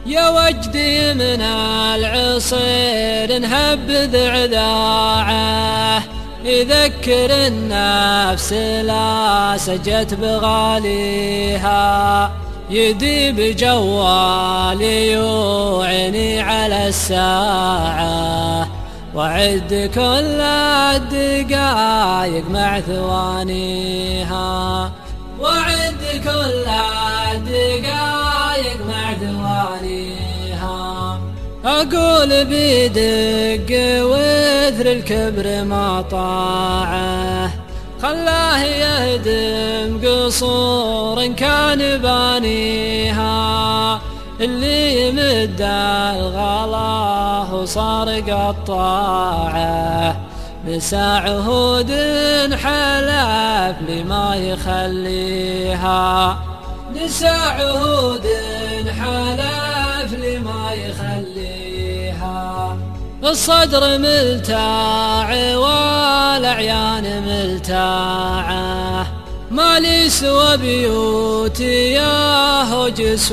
يا وجدي من العصير نهبذ عذاعه، يذكر النفس لا سجت بغاليها، يديب جوالي يوعني على الساعة، وعد كل الدقايق مع ثوانيها، وعد كل الدقايق مع ثوانيها. أقول بيدق وذر الكبر ما طاعه، خلاه يهدم قصور كان بانيها، اللي يمد الغلا وصار قطاعه، نسى عهود حلف لما يخليها، نسى عهود حلف لما يخليها. الصدر ملتاع والأعيان ملتاعة، مالي سوى بيوتي يا هجس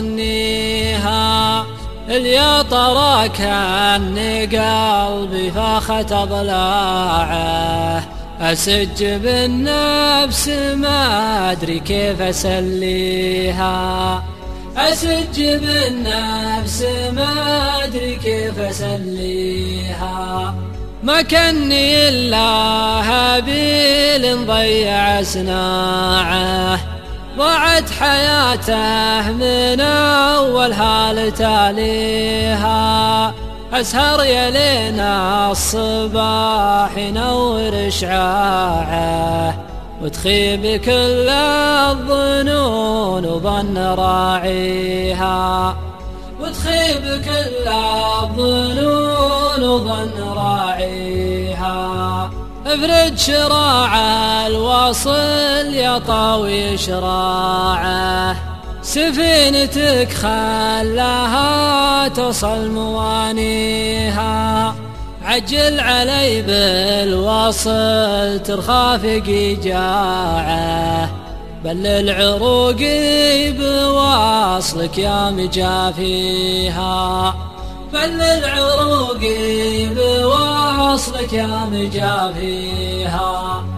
وغنيها، اليا طراك عني قلبي فاخت أضلاعه، أسج بالنفس ما أدري كيف أسليها، أسج بالنفس ما أدري كيف أسليها. ما كني إلا هابيل ضيع صناعه، ضاعت حياته من أول حال تاليها، أسهر يلينا الصباح ينور إشعاعه، وتخيب كل الظنون وظن راعيها، وتخيب كل الظنون وظن راعيها. افرد شراع الوصل يا طاوي شراعه، سفينتك خلاها توصل موانيها، عجل علي بالوصل ترخافقي جاعه، بل العروقي بواصلك يا مجافيها، بل العروقي بواصلك يا مجافيها.